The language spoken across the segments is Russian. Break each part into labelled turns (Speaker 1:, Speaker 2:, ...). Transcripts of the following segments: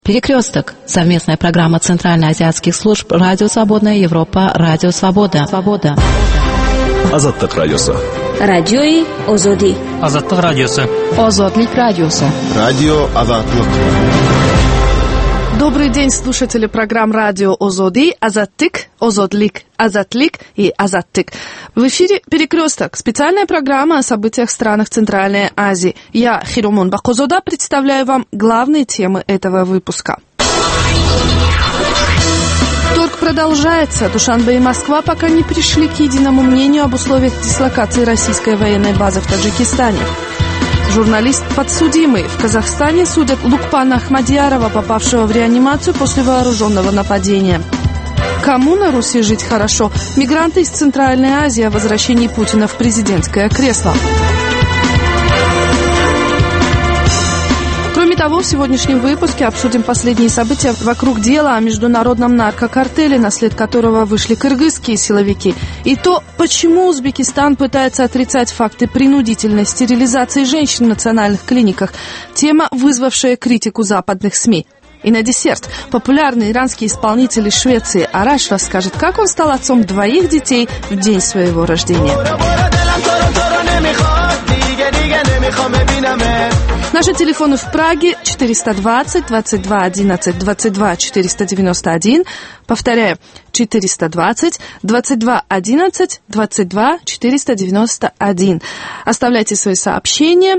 Speaker 1: Перекресток. Совместная программа Центральноазиатских служб Радио Свободная Европа, Радио Свобода.
Speaker 2: Азаттык радиосы.
Speaker 3: Радиои Озоди.
Speaker 4: Азаттык радиосы.
Speaker 1: Озодлик радиосы.
Speaker 2: Радио Азаттык.
Speaker 5: Добрый день, слушатели программ Радио Озоди, Азаттык, Озодлик, Азатлик и Азаттык. В эфире «Перекресток» – специальная программа о событиях в странах Центральной Азии. Я, Хиромон Бакозода, представляю вам главные темы этого выпуска. Торг продолжается. Душанбе и Москва пока не пришли к единому мнению об условиях дислокации российской военной базы в Таджикистане. Журналист подсудимый. В Казахстане судят Лукпана Ахмадьярова, попавшего в реанимацию после вооруженного нападения. Кому на Руси жить хорошо? Мигранты из Центральной Азии о возвращении Путина в президентское кресло. Кроме того, в сегодняшнем выпуске обсудим последние события вокруг дела о международном наркокартеле, на след которого вышли кыргызские силовики, и то, почему Узбекистан пытается отрицать факты принудительной стерилизации женщин в национальных клиниках, тема, вызвавшая критику западных СМИ. И на десерт популярный иранский исполнитель из Швеции Араш расскажет, как он стал отцом 2 детей в день своего рождения. Наши телефоны в Праге 420 22 11 22 491. Повторяю, 420 22 11 22 491. Оставляйте свои сообщения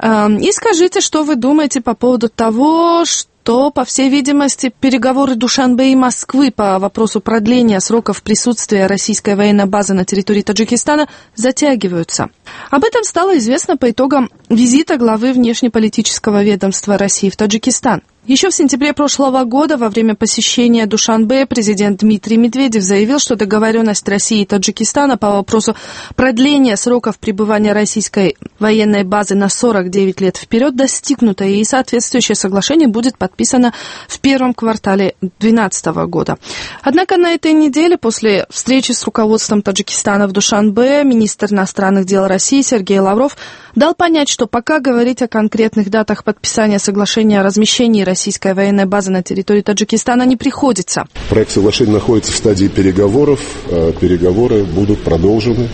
Speaker 5: и скажите, что вы думаете по поводу того, что, по всей видимости, переговоры Душанбе и Москвы по вопросу продления сроков присутствия российской военной базы на территории Таджикистана затягиваются. Об этом стало известно по итогам визита главы внешнеполитического ведомства России в Таджикистан. Еще в сентябре прошлого года во время посещения Душанбе президент Дмитрий Медведев заявил, что договоренность России и Таджикистана по вопросу продления сроков пребывания российской военной базы на 49 лет вперед достигнута, и соответствующее соглашение будет подписано в первом квартале 2012 года. Однако на этой неделе, после встречи с руководством Таджикистана в Душанбе, министр иностранных дел России Сергей Лавров дал понять, что пока говорить о конкретных датах подписания соглашения о размещении российской военной базы на территории Таджикистана не приходится.
Speaker 6: Проект соглашения находится в стадии переговоров. Переговоры будут продолжены.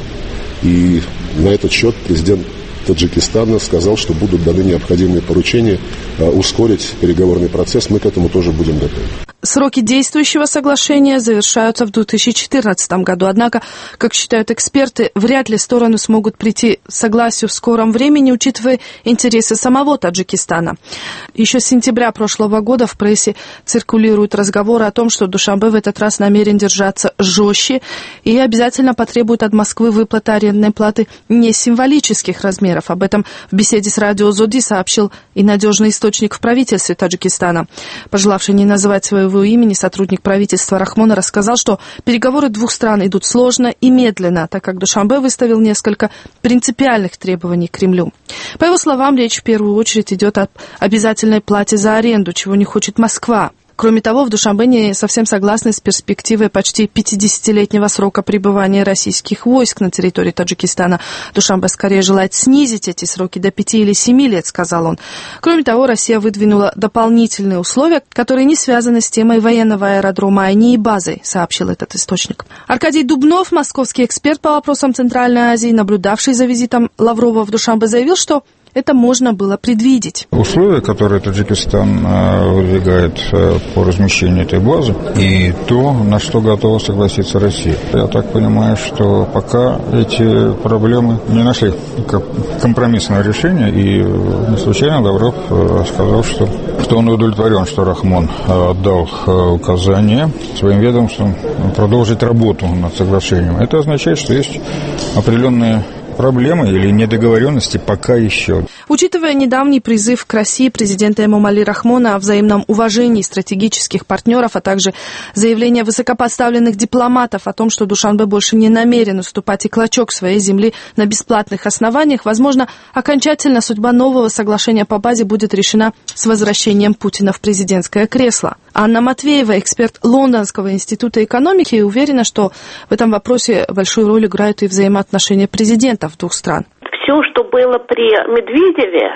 Speaker 6: И на этот счет президент Таджикистана сказал, что будут даны необходимые поручения ускорить переговорный процесс. Мы к этому тоже будем готовы.
Speaker 5: Сроки действующего соглашения завершаются в 2014 году. Однако, как считают эксперты, вряд ли стороны смогут прийти к согласию в скором времени, учитывая интересы самого Таджикистана. Еще с сентября прошлого года в прессе циркулируют разговоры о том, что Душанбе в этот раз намерен держаться жестче и обязательно потребует от Москвы выплаты арендной платы не символических размеров. Об этом в беседе с Радио Зоди сообщил и надежный источник в правительстве Таджикистана. Пожелавший не называть своего имени сотрудник правительства Рахмона рассказал, что переговоры двух стран идут сложно и медленно, так как Душанбе выставил несколько принципиальных требований к Кремлю. По его словам, речь в первую очередь идет об обязательной плате за аренду, чего не хочет Москва. Кроме того, в Душанбе не совсем согласны с перспективой почти 50-летнего срока пребывания российских войск на территории Таджикистана. Душанбе скорее желает снизить эти сроки до 5 или 7 лет, сказал он. Кроме того, Россия выдвинула дополнительные условия, которые не связаны с темой военного аэродрома Айни и базой, сообщил этот источник. Аркадий Дубнов, московский эксперт по вопросам Центральной Азии, наблюдавший за визитом Лаврова в Душанбе, заявил, что это можно было предвидеть.
Speaker 7: Условия, которые Таджикистан выдвигает по размещению этой базы, и то, на что готова согласиться Россия. Я так понимаю, что пока эти проблемы не нашли компромиссного решения, и не случайно Лавров сказал, что он удовлетворен, что Рахмон отдал указание своим ведомствам продолжить работу над соглашением. Это означает, что есть определенные проблемы или недоговоренности пока еще.
Speaker 5: Учитывая недавний призыв к России президента Эмомали Рахмона о взаимном уважении стратегических партнеров, а также заявление высокопоставленных дипломатов о том, что Душанбе больше не намерен уступать и клочок своей земли на бесплатных основаниях, возможно, окончательно судьба нового соглашения по базе будет решена с возвращением Путина в президентское кресло. Анна Матвеева, эксперт Лондонского института экономики, уверена, что в этом вопросе большую роль играют и взаимоотношения президентов двух стран.
Speaker 8: Все, что было при Медведеве,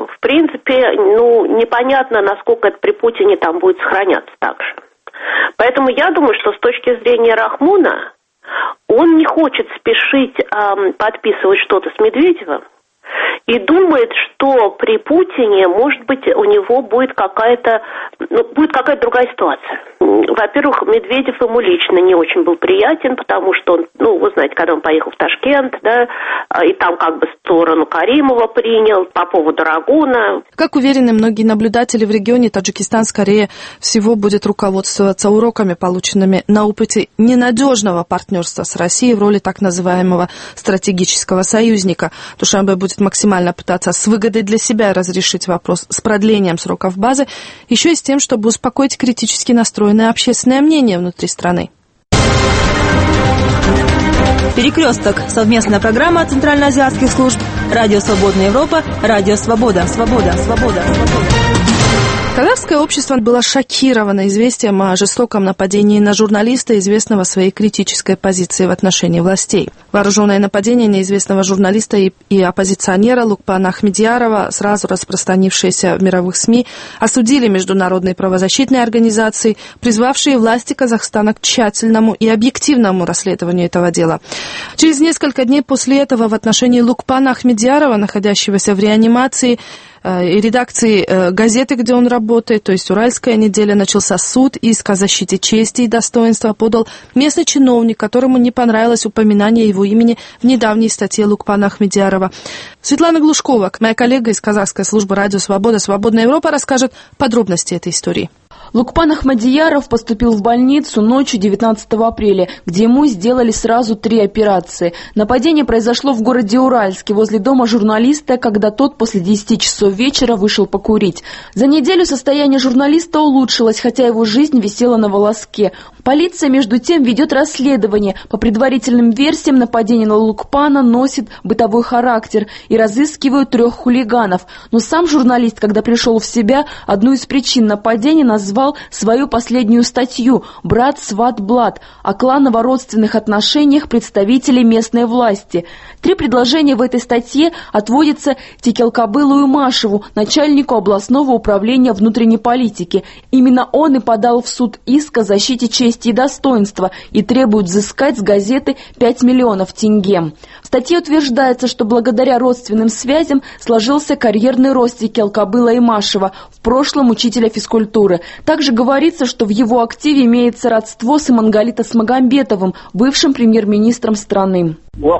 Speaker 2: в принципе, непонятно, насколько это при Путине там будет сохраняться также. Поэтому я думаю, что с точки зрения Рахмона, он не хочет спешить подписывать что-то с Медведевым и думает, что при Путине, может быть, у него будет какая-то другая ситуация. Во-первых, Медведев ему лично не очень был приятен, потому что он, вы знаете, когда он поехал в Ташкент, да, и там как бы сторону Каримова принял по поводу Рагуна.
Speaker 5: Как уверены многие наблюдатели в регионе, Таджикистан, скорее всего, будет руководствоваться уроками, полученными на опыте ненадежного партнерства с Россией в роли так называемого стратегического союзника. Душанбе будет максимально пытаться с выгодой для себя разрешить вопрос с продлением сроков базы, еще и с тем, чтобы успокоить критически настроенное общественное мнение внутри страны.
Speaker 3: «Перекресток» — совместная программа центральноазиатских служб «Радио Свободная Европа», «Радио Свобода».
Speaker 5: Казахское общество было шокировано известием о жестоком нападении на журналиста, известного своей критической позиции в отношении властей. Вооруженное нападение неизвестного журналиста и оппозиционера Лукпана Ахмедиярова, сразу распространившееся в мировых СМИ, осудили международные правозащитные организации, призвавшие власти Казахстана к тщательному и объективному расследованию этого дела. Через несколько дней после этого в отношении Лукпана Ахмедиярова, находящегося в реанимации, и редакции газеты, где он работает, то есть «Уральская неделя», начался суд, иск о защите чести и достоинства подал местный чиновник, которому не понравилось упоминание его имени в недавней статье Лукпана Ахмедиярова. Светлана Глушкова, моя коллега из казахской службы «Радио Свобода», «Свободная Европа», расскажет подробности этой истории.
Speaker 4: Лукпан Ахмедияров поступил в больницу ночью 19 апреля, где ему сделали сразу 3 операции. Нападение произошло в городе Уральске, возле дома журналиста, когда тот после 10 часов вечера вышел покурить. За неделю состояние журналиста улучшилось, хотя его жизнь висела на волоске. Полиция, между тем, ведет расследование. По предварительным версиям, нападение на Лукпана носит бытовой характер и разыскивают 3 хулиганов. Но сам журналист, когда пришел в себя, одну из причин нападения назвал свою последнюю статью «Брат, сват, блат» о кланово-родственных отношениях представителей местной власти. 3 предложения в этой статье отводятся Текелкабылу Имашеву, начальнику областного управления внутренней политики. Именно он и подал в суд иск о защите чести и достоинства и требует взыскать с газеты 5 миллионов тенге. В статье утверждается, что благодаря родственным связям сложился карьерный рост Текелкабыла Имашева, в прошлом учителя физкультуры. Также говорится, что в его активе имеется родство с Имангалита Смагамбетовым, бывшим премьер-министром страны.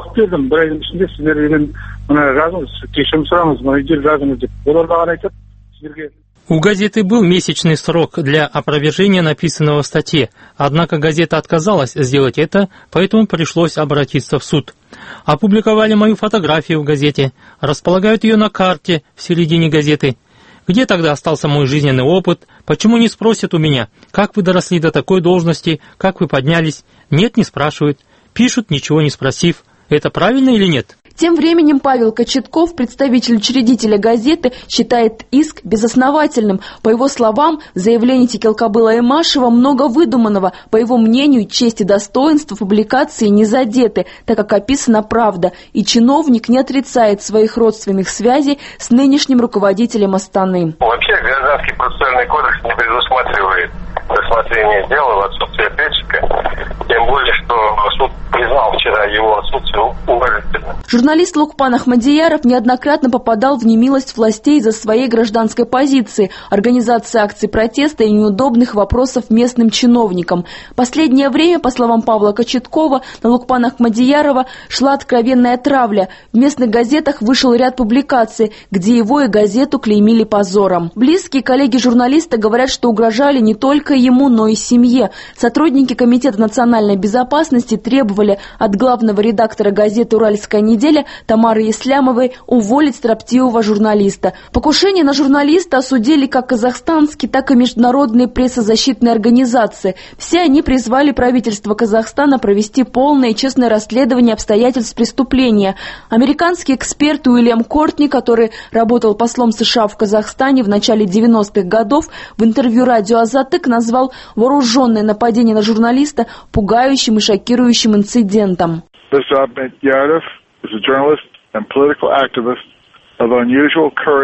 Speaker 8: У газеты был месячный срок для опровержения написанного в статье, однако газета отказалась сделать это, поэтому пришлось обратиться в суд. Опубликовали мою фотографию в газете, располагают ее на карте в середине газеты. Где тогда остался мой жизненный опыт? Почему не спросят у меня, как вы доросли до такой должности, как вы поднялись? Нет, не спрашивают. Пишут, ничего не спросив. Это правильно или нет?
Speaker 4: Тем временем Павел Кочетков, представитель учредителя газеты, считает иск безосновательным. По его словам, в заявлении Текелкабыла Имашева много выдуманного. По его мнению, честь и достоинство публикации не задеты, так как описана правда, и чиновник не отрицает своих родственных связей с нынешним руководителем Астаны.
Speaker 9: Вообще, Гражданский процессуальный кодекс не предусматривает рассмотрение дела в отсутствие ответчика, тем более, что суд признал вчера его отсутствие уважительно.
Speaker 4: Журналист Лукпан Ахмедияров неоднократно попадал в немилость властей из-за своей гражданской позиции, организации акций протеста и неудобных вопросов местным чиновникам. Последнее время, по словам Павла Кочеткова, на Лукпана Ахмедиярова шла откровенная травля. В местных газетах вышел ряд публикаций, где его и газету клеймили позором. Близкие коллеги журналиста говорят, что угрожали не только ему, но и семье. Сотрудники Комитета национальной безопасности требовали от главного редактора газеты «Уральская неделя» Тамары Ислямовой уволить строптивого журналиста. Покушение на журналиста осудили как казахстанские, так и международные прессозащитные организации. Все они призвали правительство Казахстана провести полное и честное расследование обстоятельств преступления. Американский эксперт Уильям Кортни, который работал послом США в Казахстане в начале 90-х годов, в интервью радио «Азатык» назвал вооруженное нападение на журналиста пугающим и шокирующим инцидентом.
Speaker 10: is a journalist and political activist of unusual courage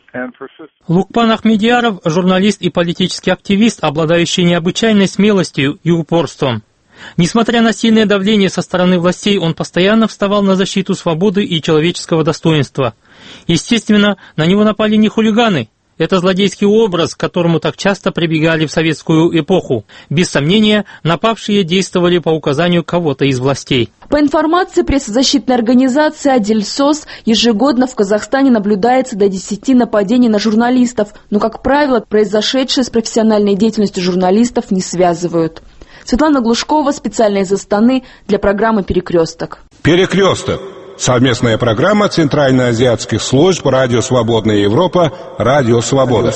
Speaker 8: Лукпан Ахмедияров – журналист и политический активист, обладающий необычайной смелостью и упорством. Несмотря на сильное давление со стороны властей, он постоянно вставал на защиту свободы и человеческого достоинства. Естественно, на него напали не хулиганы. Это злодейский образ, к которому так часто прибегали в советскую эпоху. Без сомнения, напавшие действовали по указанию кого-то из властей.
Speaker 4: По информации прессозащитной организации «Адельсос», ежегодно в Казахстане наблюдается до 10 нападений на журналистов, но, как правило, произошедшее с профессиональной деятельностью журналистов не связывают. Светлана Глушкова специально из Астаны для программы «Перекресток».
Speaker 10: «Перекресток». Совместная программа Центральноазиатских служб «Радио Свободная Европа», «Радио Свобода».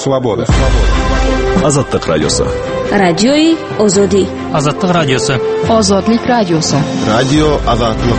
Speaker 11: Азаттык радиосы.
Speaker 12: Радиои Озоди.
Speaker 8: Азаттык радиосы.
Speaker 1: Озодлик радиосы.
Speaker 11: Радио Азаттык.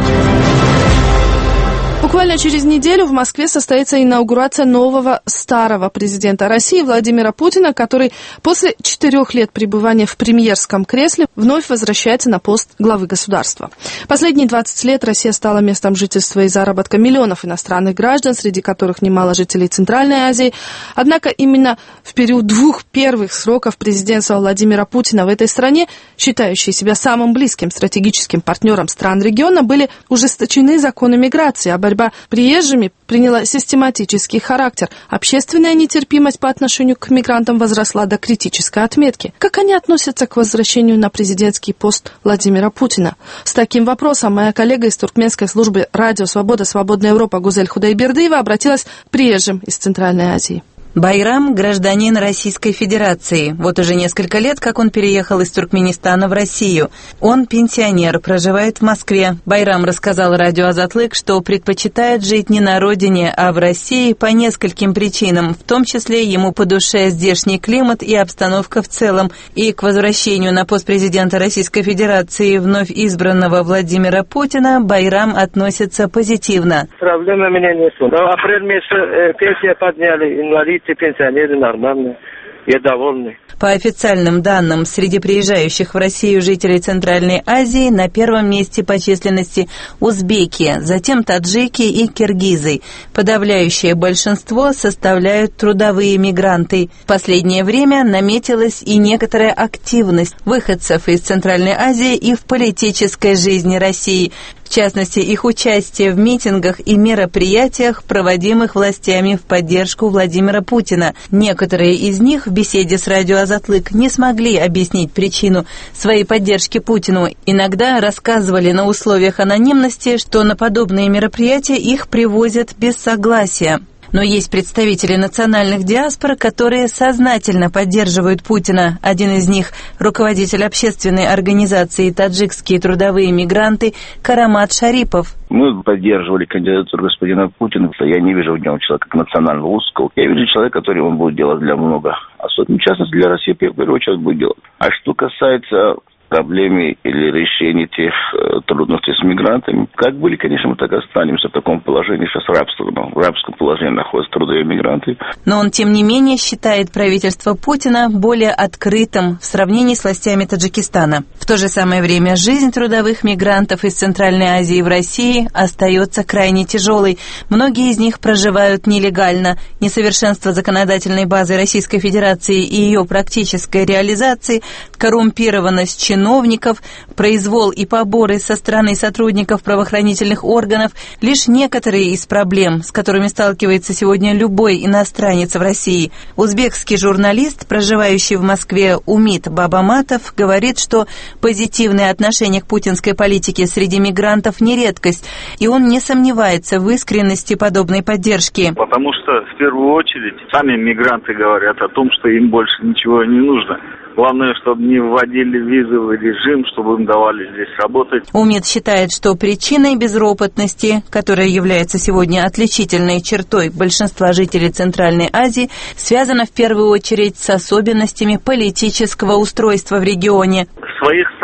Speaker 5: Буквально через неделю в Москве состоится инаугурация нового старого президента России Владимира Путина, который после 4 лет пребывания в премьерском кресле вновь возвращается на пост главы государства. Последние 20 лет Россия стала местом жительства и заработка миллионов иностранных граждан, среди которых немало жителей Центральной Азии. Однако именно в период 2 первых сроков президентства Владимира Путина в этой стране, считающие себя самым близким стратегическим партнером стран региона, были ужесточены законы миграции, а борьба приезжими приняла систематический характер. Общественная нетерпимость по отношению к мигрантам возросла до критической отметки. Как они относятся к возвращению на президентский пост Владимира Путина? С таким вопросом моя коллега из туркменской службы «Радио Свобода. Свободная Европа» Гузель Худайбердиева обратилась к приезжим из Центральной Азии.
Speaker 13: Байрам – гражданин Российской Федерации. Вот уже несколько лет, как он переехал из Туркменистана в Россию. Он пенсионер, проживает в Москве. Байрам рассказал радио Азатлык, что предпочитает жить не на родине, а в России по нескольким причинам. В том числе ему по душе здешний климат и обстановка в целом. И к возвращению на пост президента Российской Федерации вновь избранного Владимира Путина Байрам относится позитивно.
Speaker 9: Проблем у меня нет. Апрель месяц пенсию подняли, инвалид. Пенсионеры нормальные, я довольны.
Speaker 13: По официальным данным, среди приезжающих в Россию жителей Центральной Азии на первом месте по численности узбеки, затем таджики и киргизы. Подавляющее большинство составляют трудовые мигранты. В последнее время наметилась и некоторая активность выходцев из Центральной Азии и в политической жизни России. В частности, их участие в митингах и мероприятиях, проводимых властями в поддержку Владимира Путина. Некоторые из них в беседе с радио Азатлык не смогли объяснить причину своей поддержки Путину. Иногда рассказывали на условиях анонимности, что на подобные мероприятия их привозят без согласия. Но есть представители национальных диаспор, которые сознательно поддерживают Путина. Один из них – руководитель общественной организации «Таджикские трудовые мигранты» Карамат Шарипов.
Speaker 14: Мы поддерживали кандидатуру господина Путина. Я не вижу в нем человека национального узкого. Я вижу человека, который он будет делать для много. Особенно, в частности, для России в первую очередь будет делать. А что касается проблемы или решения тех трудностей с мигрантами. Как были, конечно, мы так и останемся в таком положении. Сейчас в рабском положении находятся трудовые мигранты.
Speaker 13: Но он, тем не менее, считает правительство Путина более открытым в сравнении с властями Таджикистана. В то же самое время жизнь трудовых мигрантов из Центральной Азии в России остается крайне тяжелой. Многие из них проживают нелегально. Несовершенство законодательной базы Российской Федерации и ее практической реализации, коррумпированность чиновников, произвол и поборы со стороны сотрудников правоохранительных органов – лишь некоторые из проблем, с которыми сталкивается сегодня любой иностранец в России. Узбекский журналист, проживающий в Москве Умит Бабаматов, говорит, что позитивное отношение к путинской политике среди мигрантов не редкость, и он не сомневается в искренности подобной поддержки.
Speaker 15: Потому что, в первую очередь, сами мигранты говорят о том, что им больше ничего не нужно. Главное, чтобы не вводили визовый режим, чтобы им давали здесь работать.
Speaker 13: Умит считает, что причиной безропотности, которая является сегодня отличительной чертой большинства жителей Центральной Азии, связана в первую очередь с особенностями политического устройства в регионе.
Speaker 15: В своих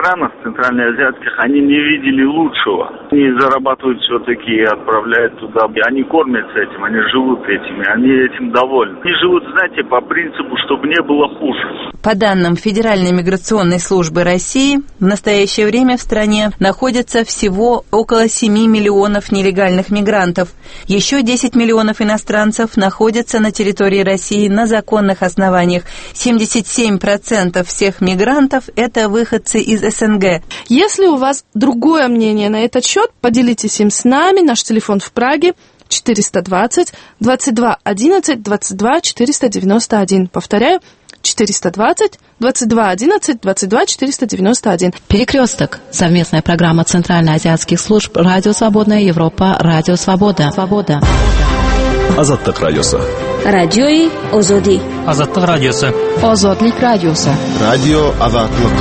Speaker 15: странах центральноазиатских, они не видели лучшего. Они зарабатывают все-таки и отправляют туда. Они кормятся этим, они живут этим, они этим довольны. Они живут, знаете, по принципу, чтобы не было хуже.
Speaker 13: По данным Федеральной миграционной службы России, в настоящее время в стране находится всего около 7 миллионов нелегальных мигрантов. Еще 10 миллионов иностранцев находятся на территории России на законных основаниях. 77% всех мигрантов – это выходцы из СНГ.
Speaker 5: Если у вас другое мнение на этот счет, поделитесь им с нами. Наш телефон в Праге 420 22 11 22 491. Повторяю, 420 22 11 22 491.
Speaker 1: Перекресток. Совместная программа Центральноазиатских служб Радио Свободная Европа, Радио Свобода.
Speaker 11: Азаттык радиосы.
Speaker 12: Радиои Озоди.
Speaker 8: Азаттык радиосы.
Speaker 4: Озодлик радиосы.
Speaker 11: Радио Азаттык.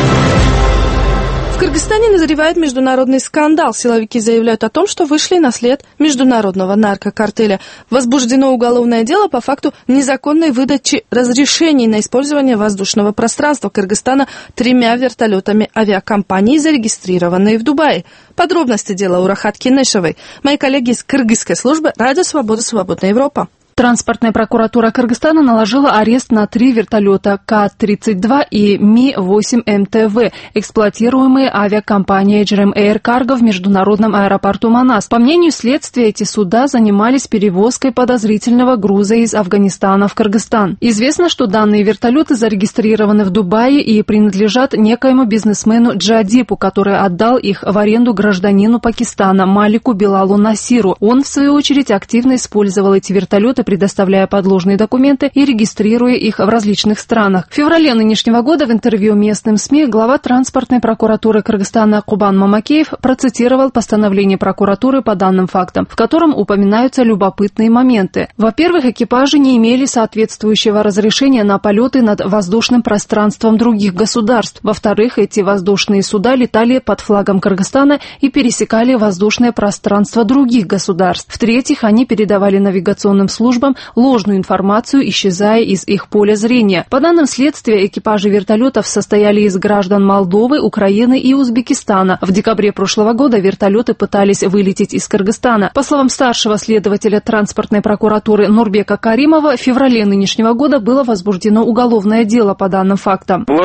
Speaker 5: В Кыргызстане назревает международный скандал. Силовики заявляют о том, что вышли на след международного наркокартеля. Возбуждено уголовное дело по факту незаконной выдачи разрешений на использование воздушного пространства Кыргызстана 3 вертолетами авиакомпании, зарегистрированные в Дубае. Подробности дела у Рахат Кинешевой. Мои коллеги из кыргызской службы «Радио Свобода. Свободная Европа».
Speaker 16: Транспортная прокуратура Кыргызстана наложила арест на 3 вертолета К-32 и Ми-8 МТВ, эксплуатируемые авиакомпанией Джерем Эйр Карго в международном аэропорту Манас. По мнению следствия, эти суда занимались перевозкой подозрительного груза из Афганистана в Кыргызстан. Известно, что данные вертолеты зарегистрированы в Дубае и принадлежат некоему бизнесмену Джадипу, который отдал их в аренду гражданину Пакистана Малику Билалу Насиру. Он, в свою очередь, активно использовал эти вертолеты, предоставляя подложные документы и регистрируя их в различных странах. В феврале нынешнего года в интервью местным СМИ глава транспортной прокуратуры Кыргызстана Кубан Мамакеев процитировал постановление прокуратуры по данным фактам, в котором упоминаются любопытные моменты. Во-первых, экипажи не имели соответствующего разрешения на полеты над воздушным пространством других государств. Во-вторых, эти воздушные суда летали под флагом Кыргызстана и пересекали воздушное пространство других государств. В-третьих, они передавали навигационным службам ложную информацию, исчезая из их поля зрения. По данным следствия, экипажи вертолетов состояли из граждан Молдовы, Украины и Узбекистана. В декабре прошлого года вертолеты пытались вылететь из Кыргызстана. По словам старшего следователя транспортной прокуратуры Нурбека Каримова, в феврале нынешнего года было возбуждено уголовное дело по данным фактам.
Speaker 17: Мы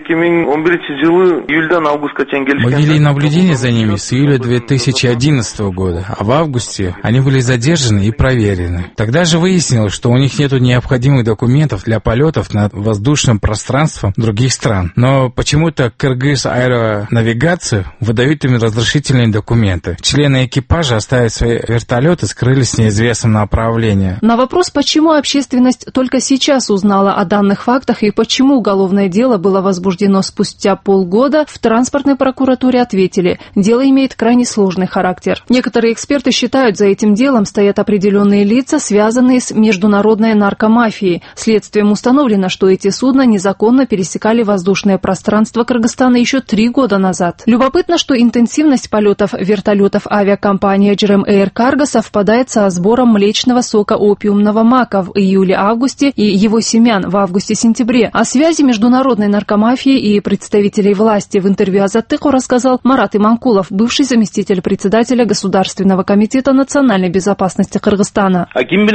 Speaker 17: вели наблюдение за ними с июля 2011 года, а в августе они были задержаны и проверены. Тогда же выяснилось, что у них нет необходимых документов для полетов над воздушным пространством других стран. Но почему-то Кыргыз аэронавигация выдают им разрешительные документы. Члены экипажа оставив свои вертолеты, скрылись в неизвестном направлении.
Speaker 16: На вопрос, почему общественность только сейчас узнала о данных фактах и почему уголовное дело было возбуждено спустя полгода, в транспортной прокуратуре ответили, дело имеет крайне сложный характер. Некоторые эксперты считают, за этим делом стоят определенные лица, связанные с международной наркомафией. Следствием установлено, что эти судна незаконно пересекали воздушное пространство Кыргызстана еще 3 года назад. Любопытно, что интенсивность полетов вертолетов авиакомпании Джерем Эйр Карго совпадает со сбором млечного сока опиумного мака в июле-августе и его семян в августе-сентябре. О связи международной наркомафии и представителей власти в интервью Азаттыку рассказал Марат Иманкулов, бывший заместитель председателя Государственного комитета национальной безопасности Кыргызстана.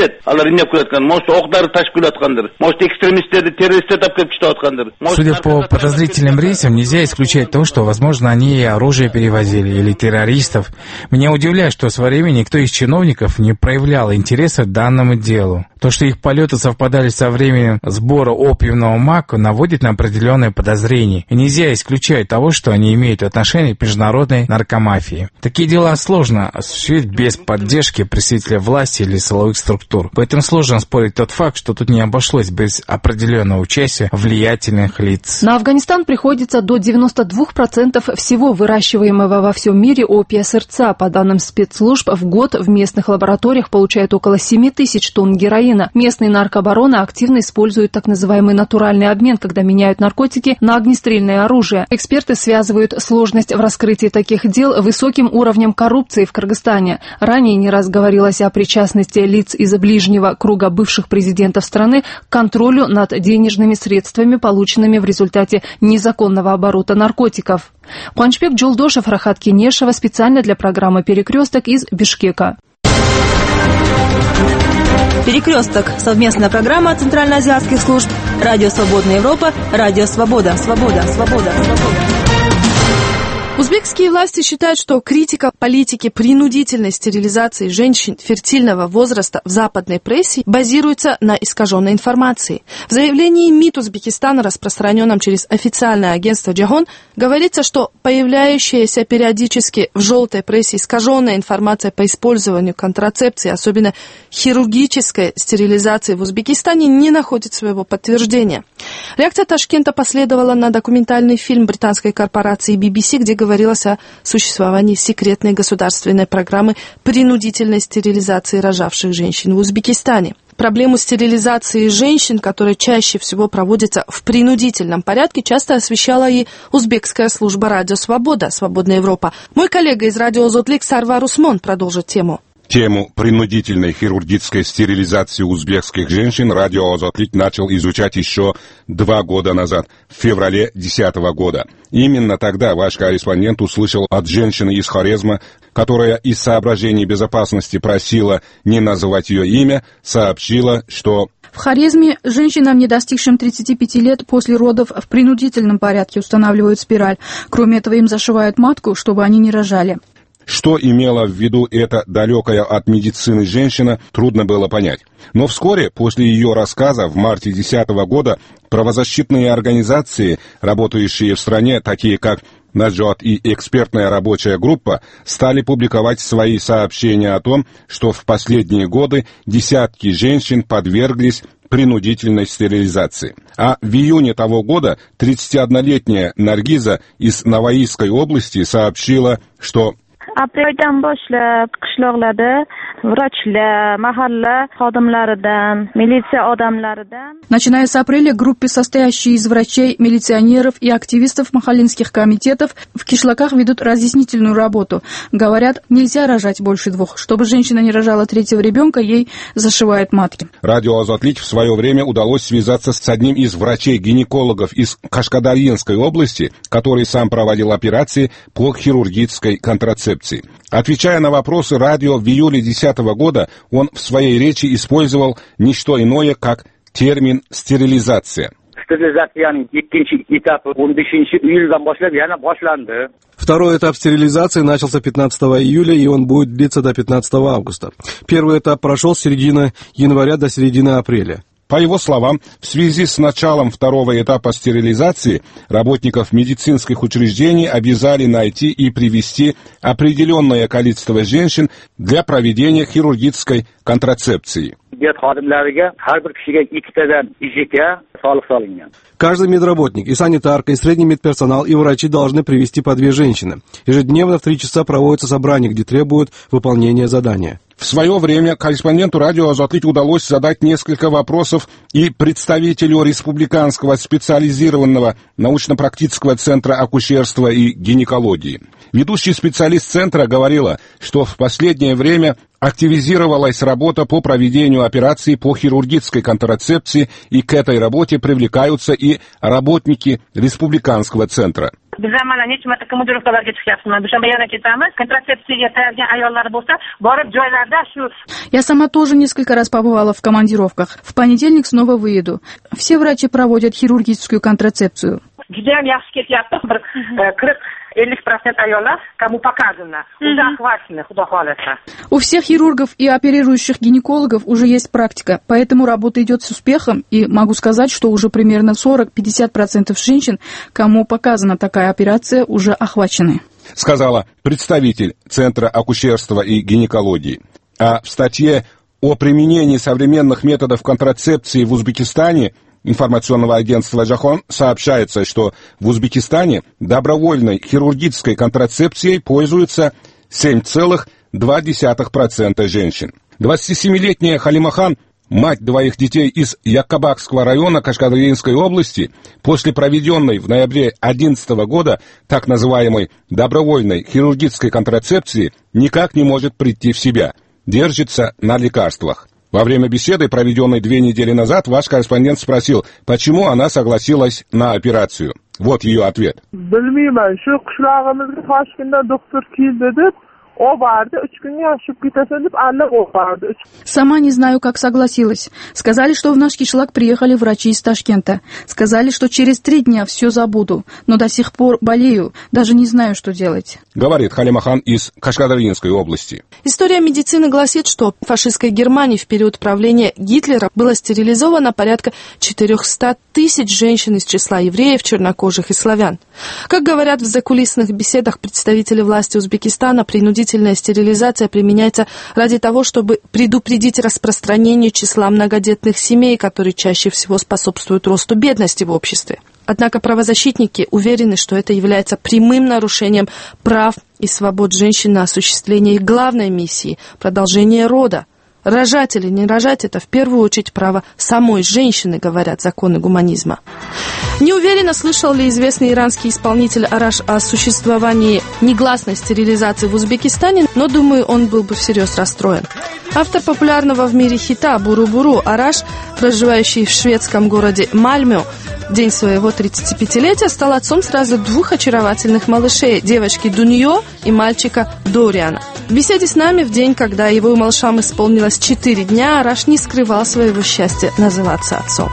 Speaker 17: Судя по подозрительным рейсам, нельзя исключать то, что, возможно, они оружие перевозили или террористов. Меня удивляет, что со временем никто из чиновников не проявлял интереса к данному делу. То, что их полеты совпадали со временем сбора опиумного мака, наводит на определенные подозрения. И нельзя исключать того, что они имеют отношение к международной наркомафии. Такие дела сложно осуществить без поддержки представителя власти или силовых структур. Поэтому сложно спорить тот факт, что тут не обошлось без определенного участия влиятельных лиц.
Speaker 16: На Афганистан приходится до 92% всего выращиваемого во всем мире опия сырца. По данным спецслужб, в год в местных лабораториях получают около 7 тысяч тонн героина. Местные наркобароны активно используют так называемый натуральный обмен, когда меняют наркотики на огнестрельное оружие. Эксперты связывают сложность в раскрытии таких дел высоким уровнем коррупции в Кыргызстане. Ранее не раз говорилось о причастности лиц из ближнего ближнего круга бывших президентов страны к контролю над денежными средствами, полученными в результате незаконного оборота наркотиков. Куанчбек Джолдошев, Рахат Кенешева специально для программы «Перекресток» из Бишкека.
Speaker 3: «Перекресток» — совместная программа Центральноазиатских служб «Радио Свободная Европа», «Радио Свобода».
Speaker 5: Узбекские власти считают, что критика политики принудительной стерилизации женщин фертильного возраста в западной прессе базируется на искаженной информации. В заявлении МИД Узбекистана, распространенном через официальное агентство «Джахон», говорится, что появляющаяся периодически в желтой прессе искаженная информация по использованию контрацепции, особенно хирургической стерилизации в Узбекистане, не находит своего подтверждения. Реакция Ташкента последовала на документальный фильм британской корпорации BBC, где говорилось о существовании секретной государственной программы принудительной стерилизации рожавших женщин в Узбекистане. Проблему стерилизации женщин, которая чаще всего проводится в принудительном порядке, часто освещала и узбекская служба «Радио Свобода», «Свободная Европа». Мой коллега из радио «Озотлик» Сарвар Усмон продолжит тему.
Speaker 10: Тему принудительной хирургической стерилизации узбекских женщин радио «Озотлик» начал изучать еще 2 года назад, в феврале 2010 года. Именно тогда ваш корреспондент услышал от женщины из Хорезма, которая из соображений безопасности просила не называть ее имя, сообщила, что...
Speaker 18: В Хорезме женщинам, не достигшим 35 лет, после родов в принудительном порядке устанавливают спираль. Кроме этого, им зашивают матку, чтобы они не рожали.
Speaker 10: Что имела в виду эта далекая от медицины женщина, трудно было понять. Но вскоре после ее рассказа в марте 2010 года правозащитные организации, работающие в стране, такие как Наджат и экспертная рабочая группа, стали публиковать свои сообщения о том, что в последние годы десятки женщин подверглись принудительной стерилизации. А в июне того года 31-летняя Наргиза из Наваийской области сообщила, что...
Speaker 19: Apreldan boshlab qishloqlarda vrachlar, mahalla xodimlaridan, militsiya odamlaridan.
Speaker 18: Начиная с апреля группе, состоящей из врачей, милиционеров и активистов махалинских комитетов, в кишлаках ведут разъяснительную работу. Говорят, нельзя рожать больше 2. Чтобы женщина не рожала 3-го ребенка, ей зашивают матки.
Speaker 10: Радио «Озотлик» в свое время удалось связаться с одним из врачей-гинекологов из Кашкадарьинской области, который сам проводил операции по хирургической контрацепции. Отвечая на вопросы радио в июле 2010 года, он в своей речи использовал не что иное, как термин «стерилизация».
Speaker 20: Второй этап стерилизации начался 15 июля, и он будет длиться до 15 августа. Первый этап прошел с середины января до середины апреля.
Speaker 10: По его словам, в связи с началом второго этапа стерилизации работников медицинских учреждений обязали найти и привести определенное количество женщин для проведения хирургической контрацепции.
Speaker 20: Каждый медработник, и санитарка, и средний медперсонал, и врачи должны привести по 2 женщины. Ежедневно в 3 часа проводится собрание, где требуют выполнения задания.
Speaker 10: В свое время корреспонденту радио «Озотлик» удалось задать несколько вопросов и представителю Республиканского специализированного научно-практического центра акушерства и гинекологии. Ведущий специалист центра говорила, что в последнее время активизировалась работа по проведению операций по хирургической контрацепции, и к этой работе привлекаются и работники Республиканского центра.
Speaker 18: Я сама тоже несколько раз побывала в командировках. В понедельник снова выеду. Все врачи проводят хирургическую контрацепцию.
Speaker 21: 50% ayollar, кому показано, уже охвачены, Xudo xohlasa.
Speaker 18: У всех хирургов и оперирующих гинекологов уже есть практика, поэтому работа идет с успехом, и могу сказать, что уже примерно 40-50% женщин, кому показана такая операция, уже охвачены.
Speaker 10: Сказала представитель Центра акушерства и гинекологии. А в статье о применении современных методов контрацепции в Узбекистане информационного агентства «Джахон» сообщается, что в Узбекистане добровольной хирургической контрацепцией пользуются 7,2% женщин. 27-летняя Халимахан, мать 2 детей из Якабакского района Кашкадарьинской области, после проведенной в ноябре 2011 года так называемой добровольной хирургической контрацепции никак не может прийти в себя, держится на лекарствах. Во время беседы, проведенной 2 недели назад, ваш корреспондент спросил, почему она согласилась на операцию. Вот ее ответ.
Speaker 18: Сама не знаю, как согласилась. Сказали, что в наш кишлак приехали врачи из Ташкента. Сказали, что через 3 дня все забуду. Но до сих пор болею. Даже не знаю, что делать.
Speaker 10: Говорит Халимахан из Кашкадаринской области.
Speaker 5: История медицины гласит, что в фашистской Германии в период правления Гитлера было стерилизовано порядка 400 тысяч женщин из числа евреев, чернокожих и славян. Как говорят в закулисных беседах представители власти Узбекистана, принудительная стерилизация применяется ради того, чтобы предупредить распространение числа многодетных семей, которые чаще всего способствуют росту бедности в обществе. Однако правозащитники уверены, что это является прямым нарушением прав и свобод женщин на осуществление их главной миссии – продолжение рода. Рожать или не рожать – это в первую очередь право самой женщины, говорят законы гуманизма. Не уверена, слышал ли известный иранский исполнитель Араш о существовании негласной стерилизации в Узбекистане, но, думаю, он был бы всерьез расстроен. Автор популярного в мире хита «Буру-буру» Араш, проживающий в шведском городе Мальмё, в день своего 35-летия стал отцом сразу 2 очаровательных малышей – девочки Дуньё и мальчика Дориана. В беседе с нами в день, когда его малышам исполнилось 4 дня, Араш не скрывал своего счастья называться отцом.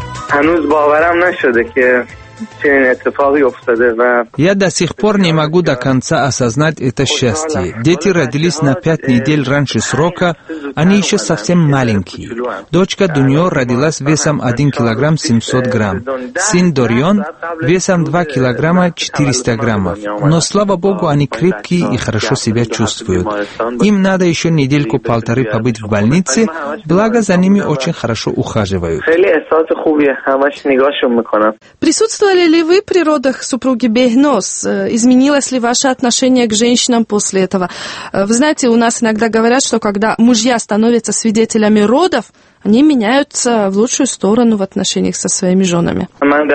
Speaker 6: Я до сих пор не могу до конца осознать это счастье. Дети родились на 5 недель раньше срока, они еще совсем маленькие. Дочка Дуньё родилась весом 1 килограмм 700 грамм. Сын Дорион весом 2 килограмма 400 граммов. Но, слава богу, они крепкие и хорошо себя чувствуют. Им надо еще 1-1.5 побыть в больнице, благо за ними очень хорошо ухаживают.
Speaker 5: Присутствовали ли вы при родах супруги Бехнос? Изменилось ли ваше отношение к женщинам после этого? Вы знаете, у нас иногда говорят, что когда мужья становятся свидетелями родов, они меняются в лучшую сторону в отношениях со своими женами.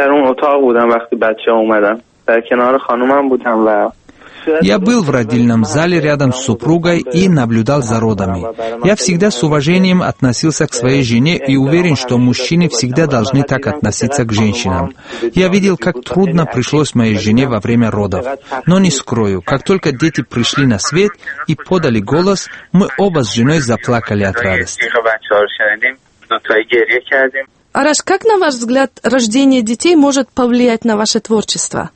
Speaker 6: Я был в родильном зале рядом с супругой и наблюдал за родами. Я всегда с уважением относился к своей жене и уверен, что мужчины всегда должны так относиться к женщинам. Я видел, как трудно пришлось моей жене во время родов. Но не скрою, как только дети пришли на свет и подали голос, мы оба с женой заплакали от радости.
Speaker 5: Араш, как, на ваш взгляд, рождение детей может повлиять на ваше творчество?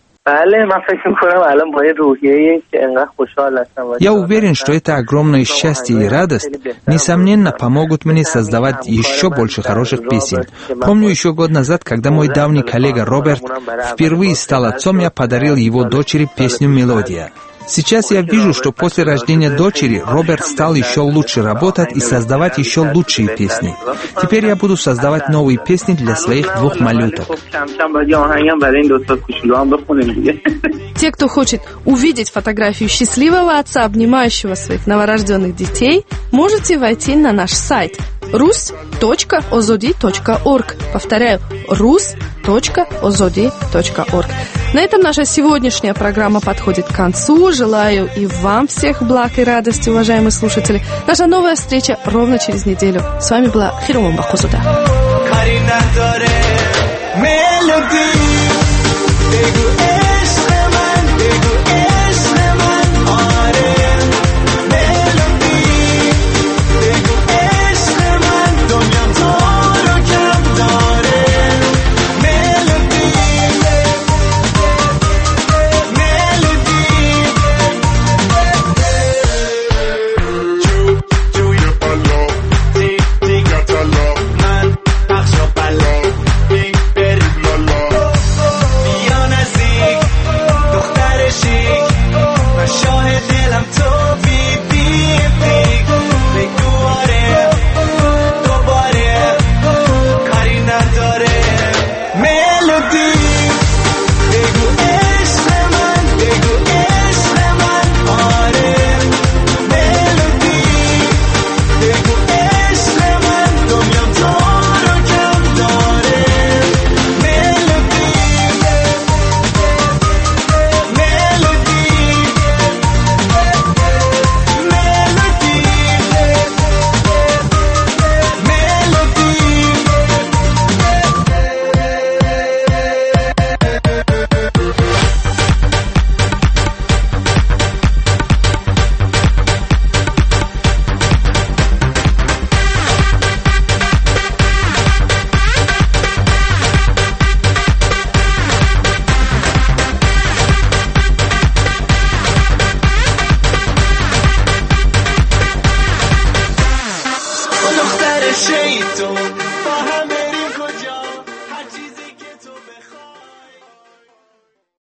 Speaker 6: Я уверен, что это огромное счастье и радость, несомненно, помогут мне создавать еще больше хороших песен. Помню еще год назад, когда мой давний коллега Роберт впервые стал отцом, я подарил его дочери песню «Мелодия». Сейчас я вижу, что после рождения дочери Роберт стал еще лучше работать и создавать еще лучшие песни. Теперь я буду создавать новые песни для своих 2 малюток.
Speaker 5: Те, кто хочет увидеть фотографию счастливого отца, обнимающего своих новорожденных детей, можете войти на наш сайт rus.ozodi.org. Повторяю, rus.ozodi.org. На этом наша сегодняшняя программа подходит к концу. Желаю и вам всех благ и радости, уважаемые слушатели. Наша новая встреча ровно через неделю. С вами была Хиромон Бахузуда.